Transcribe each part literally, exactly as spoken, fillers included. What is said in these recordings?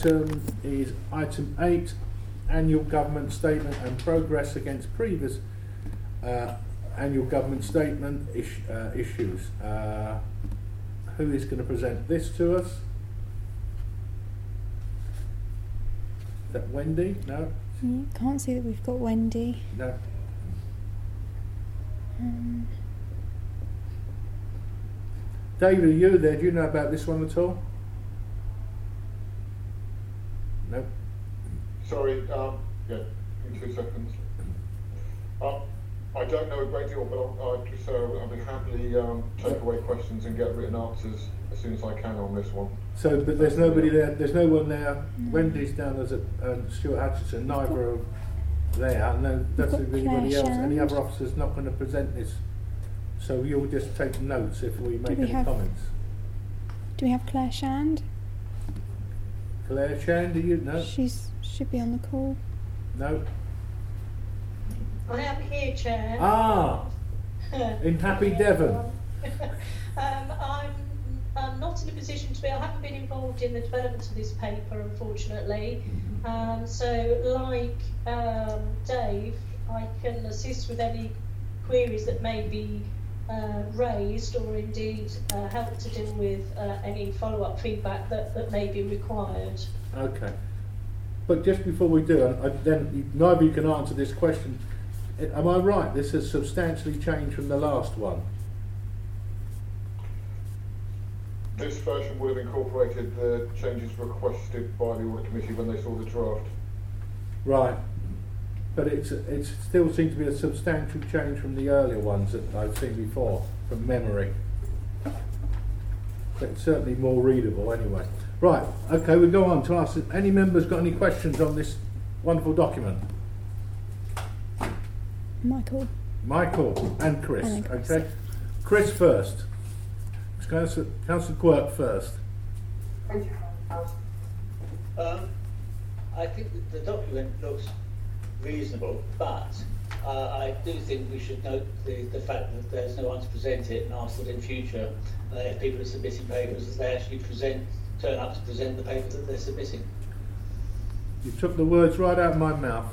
item is item eight, annual government statement and progress against previous uh, annual government statement ish, uh, issues. Uh, who is going to present this to us? Is that Wendy? No? Mm, can't see that we've got Wendy. No. Um, David, are you there? Do you know about this one at all? No. Sorry, um, yeah, give me two seconds. Um, I don't know a great deal, but I'll, I'd just, uh, I'll be happily um, take away questions and get written answers as soon as I can on this one. So, but there's nobody there, there's no one there. Wendy's down as a um, Stuart Hutchinson, neither are there, and then that's got anybody Claire else. Any Shand. other officer's not going to present this. So you'll just take notes if we make we any have- comments. do we have Claire Shand? Claire Shand, do you? No? She's should be on the call. No? I am here, Chair. Ah! In happy Devon. um, I'm, I'm not in a position to be, I haven't been involved in the development of this paper, unfortunately. Um, so, like um, Dave, I can assist with any queries that may be uh, raised, or indeed uh, help to deal with uh, any follow-up feedback that, that may be required. Okay. But just before we do, I, I, then neither of you can answer this question. Am I right? This has substantially changed from the last one. This version would have incorporated the changes requested by the Audit Committee when they saw the draft. Right. But it's it still seems to be a substantial change from the earlier ones that I've seen before, from memory. But it's certainly more readable anyway. Right, okay, we go on to ask, any members got any questions on this wonderful document? Michael. Michael and Chris, And then Chris. okay? Chris first. Councillor, Councillor Quirk first. Um, I think that the document looks reasonable, but uh, I do think we should note the, the fact that there's no one to present it, and ask that in future, uh, if people are submitting papers, that they actually present, turn up to present the paper that they're submitting. You took the words right out of my mouth.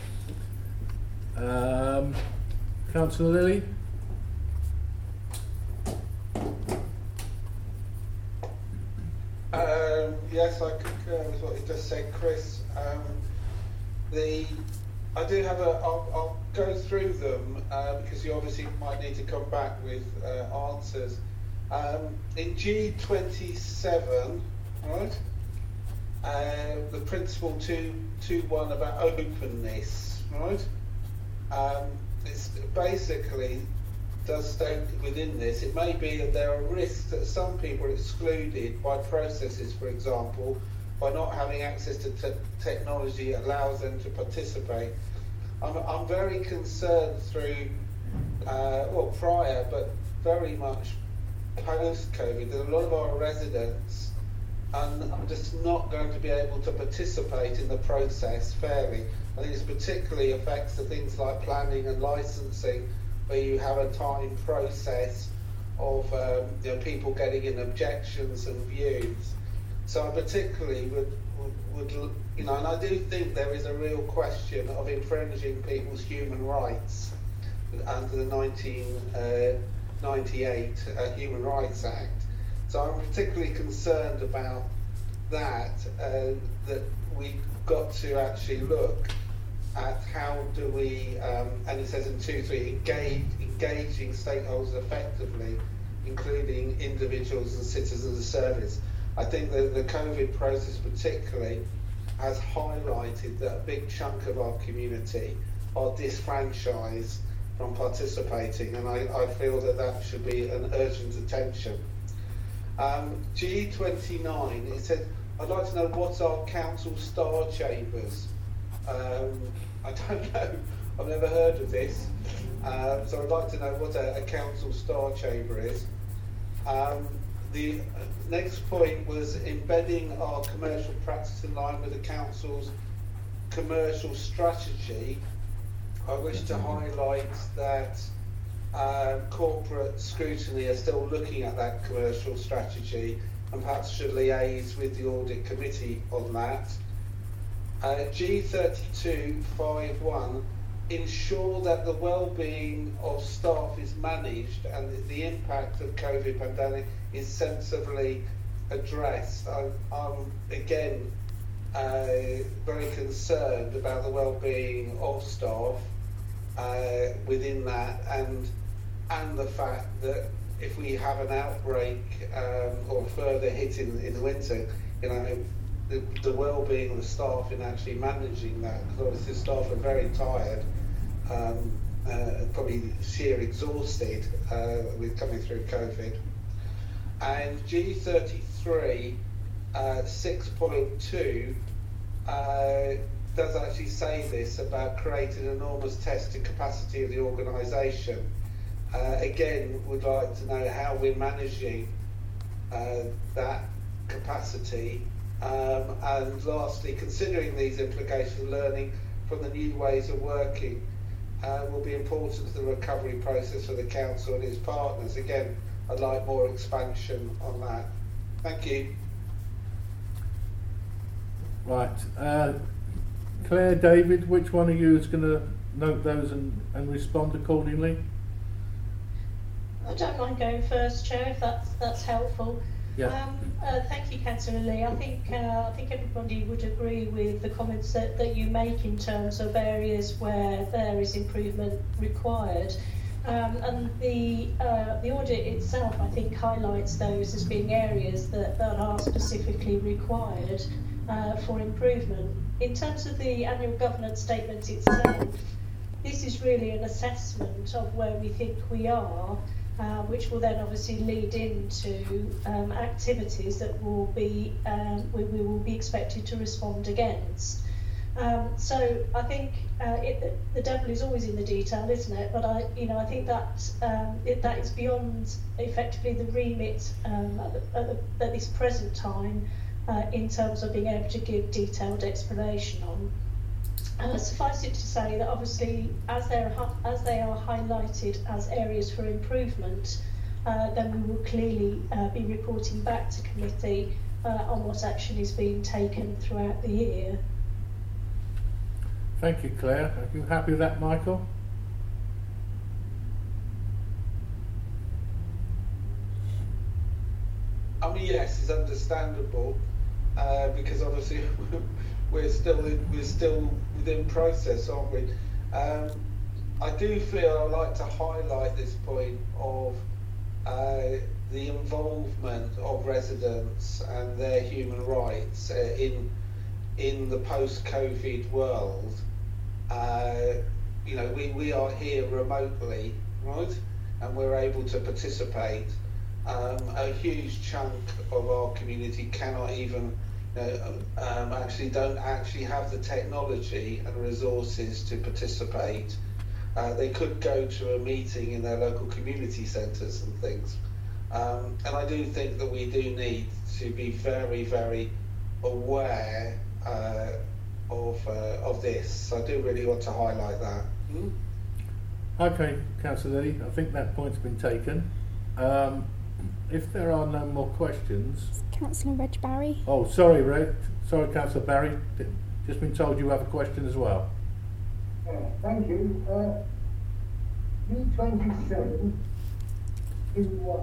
Um, Councillor Lilly? Um, yes, I concur with what you just said, Chris. Um, the I do have a. I'll, I'll go through them uh, because you obviously might need to come back with uh, answers. Um, in G twenty-seven, right? Uh, the principle two two one about openness, right? Um, it's basically does state within this, it may be that there are risks that some people are excluded by processes, for example, by not having access to te- technology that allows them to participate. I'm, I'm very concerned through, uh, well, prior, but very much post-COVID, that a lot of our residents are just not going to be able to participate in the process fairly. I think this particularly affects the things like planning and licensing, where you have a time process of um, you know, people getting in objections and views. So I particularly would, would, would, you know, and I do think there is a real question of infringing people's human rights under the nineteen ninety-eight uh, Human Rights Act. So I'm particularly concerned about that, uh, that we've got to actually look at how do we, um, and it says in two three, engage, engaging stakeholders effectively, including individuals and citizens of service. I think that the COVID process particularly has highlighted that a big chunk of our community are disfranchised from participating, and I, I feel that that should be an urgent attention. Um, G twenty-nine, it said, I'd like to know what are council star chambers. Um, I don't know, I've never heard of this, uh, so I'd like to know what a, a council star chamber is. Um, the next point was embedding our commercial practice in line with the council's commercial strategy. I wish to highlight that uh, corporate scrutiny are still looking at that commercial strategy and perhaps should liaise with the audit committee on that. Uh, G thirty-two five one, ensure that the well-being of staff is managed and that the impact of COVID pandemic is sensibly addressed. I'm, I'm again uh, very concerned about the well-being of staff uh, within that, and and the fact that if we have an outbreak um, or further hit in, in the winter, you know, the, the well-being of the staff in actually managing that, because obviously staff are very tired, um, uh, probably sheer exhausted uh, with coming through COVID. And G thirty-three uh, six point two uh, does actually say this about creating enormous testing capacity of the organisation. Uh, again, would like to know how we're managing uh, that capacity. Um, and lastly, considering these implications, learning from the new ways of working uh, will be important to the recovery process for the council and its partners. Again, I'd like more expansion on that. Thank you. Right. Uh, Claire, David, which one of you is going to note those and, and respond accordingly? I don't mind going first, Chair, if that's that's helpful. Yeah. Um, uh, thank you, Councillor Lee. I think uh, I think everybody would agree with the comments that, that you make in terms of areas where there is improvement required. Um, and the uh, the audit itself, I think, highlights those as being areas that, that are specifically required uh, for improvement. In terms of the annual governance statement itself, this is really an assessment of where we think we are. Uh, which will then obviously lead into um, activities that will be um, we, we will be expected to respond against. Um, so I think uh, it, the devil is always in the detail, isn't it? But I, you know, I think that um, it, that is beyond effectively the remit um, at, the, at, the, at this present time uh, in terms of being able to give detailed explanation on. Uh, suffice it to say that obviously as they're as they are highlighted as areas for improvement, uh, then we will clearly uh, be reporting back to committee uh, on what action is being taken throughout the year. Thank you, Claire. Are you happy with that, Michael? I mean, yes, it's understandable uh, because obviously we're still in, we're still within process, aren't we? Um, I do feel I'd like to highlight this point of uh, the involvement of residents and their human rights uh, in in the post-COVID world. Uh, you know, we, we are here remotely, right? And we're able to participate. Um, a huge chunk of our community cannot even Uh, um, actually don't actually have the technology and resources to participate. Uh, they could go to a meeting in their local community centres and things. Um, and I do think that we do need to be very, very aware uh, of uh, of this. So I do really want to highlight that. Mm? Okay, Councillor Lee, I think that point's been taken. Um, if there are no more questions... Councillor Reg Barry. Oh, sorry, Reg. Sorry, Councillor Barry. Just been told you have a question as well. Uh, thank you. Uh, U twenty-seven in what?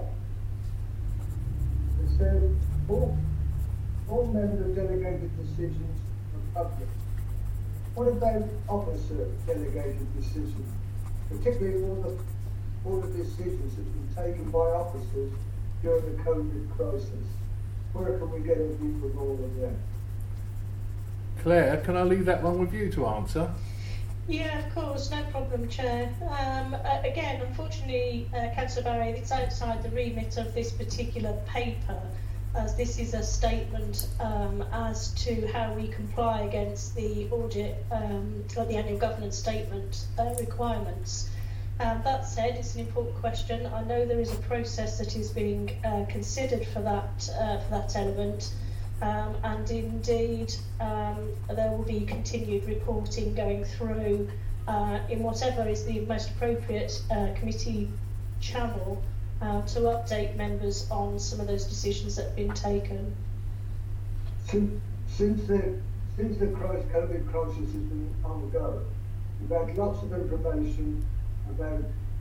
It says all, all members of delegated decisions are public. What about officer delegated decisions? Particularly all the all the decisions that have been taken by officers during the COVID crisis. Where can we get a view from all of that? Claire, can I leave that one with you to answer? Yeah, of course, no problem, Chair. Um, uh, again, unfortunately, uh, Councillor Barry, it's outside the remit of this particular paper, as this is a statement um, as to how we comply against the audit, um, or the annual governance statement uh, requirements. Um, that said, it's an important question. I know there is a process that is being uh, considered for that uh, for that element, um, and indeed um, there will be continued reporting going through uh, in whatever is the most appropriate uh, committee channel uh, to update members on some of those decisions that have been taken. Since, since the since the crisis, COVID crisis has been ongoing, we've had lots of information about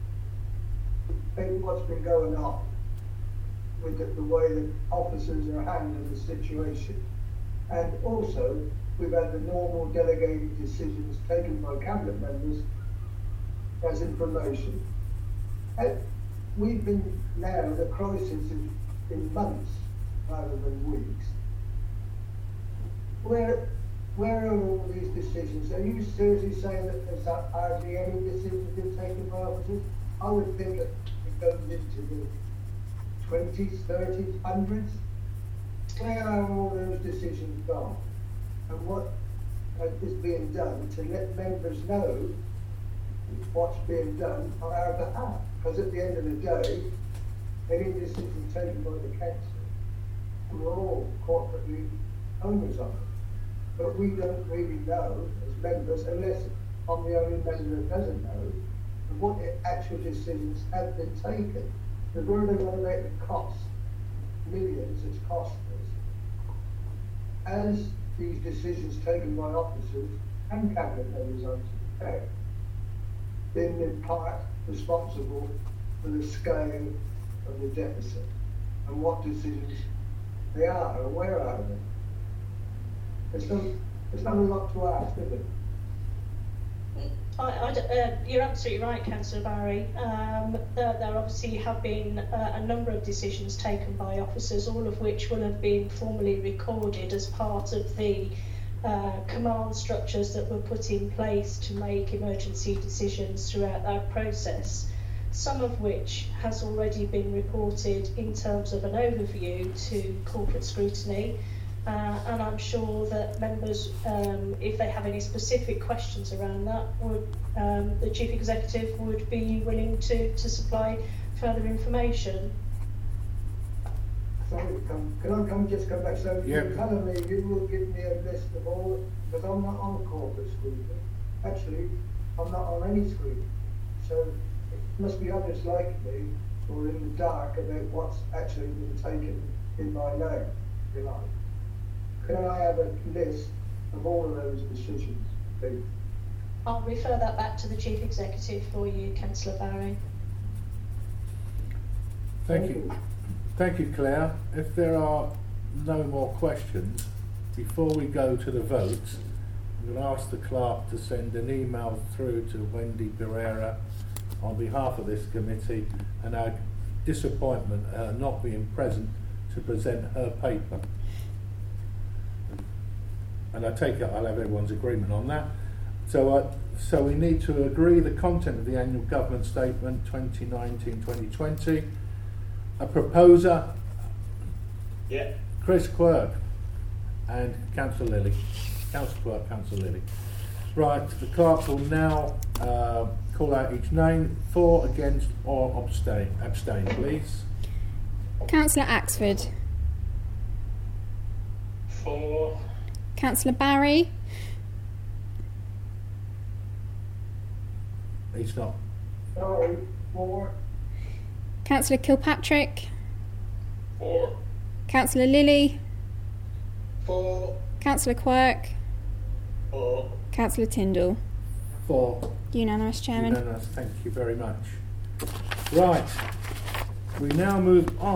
what's been going on with the, the way that officers are handling the situation, and also we've had the normal delegated decisions taken by cabinet members as information. And we've been now, the crisis is in months rather than weeks. Where, where are all these decisions? Are you seriously saying that there's hardly any decisions been taken by officers? I would think that it goes into the twenties, thirties, hundreds. Where are all those decisions gone? And what is being done to let members know what's being done on our behalf? Because at the end of the day, any decision taken by the council, we're all corporately owners of it. But we don't really know as members, unless I'm the only member that doesn't know, of what the actual decisions have been taken. Because we're going to make the cost, millions it's cost us. As these decisions taken by officers and cabinet members, I suspect, been in part responsible for the scale of the deficit and what decisions they are or where are they. It's not, it's not a lot to ask, is it? I, I, uh, you're absolutely right, Councillor Barry. Um, there, there obviously have been uh, a number of decisions taken by officers, all of which will have been formally recorded as part of the uh, command structures that were put in place to make emergency decisions throughout that process. Some of which has already been reported in terms of an overview to corporate scrutiny. Uh, and I'm sure that members, um, if they have any specific questions around that, would um, the Chief Executive would be willing to, to supply further information. Sorry, can, can I come just come back? So Yeah. you're telling me you will give me a list of all, because I'm not on corporate scrutiny. Actually, I'm not on any scrutiny. So it must be others like me who are in the dark about what's actually been taken in my name, if you like. Can I have a list of all of those decisions, please? I'll refer that back to the Chief Executive for you, Councillor Barry. Thank you. Thank you, Claire. If there are no more questions, before we go to the votes, I'm going to ask the clerk to send an email through to Wendy Pereira on behalf of this committee and our disappointment at her not being present to present her paper. And I take it I'll have everyone's agreement on that. So, uh, so we need to agree the content of the annual government statement twenty nineteen twenty twenty. A proposer, Yeah. Chris Quirk, and Councillor Lilly. Councillor Quirk, Councillor Lilly. Right, the clerk will now uh, call out each name. For, against, or abstain. Abstain, please. Councillor Axford. For. Councillor Barry. He's not. Sorry, for, Councillor Kilpatrick. For. Councillor Lilly. For, Councillor Quirk. For. Councillor Tyndall. For. Unanimous, Chairman. Unanimous. Thank you very much. Right, we now move on.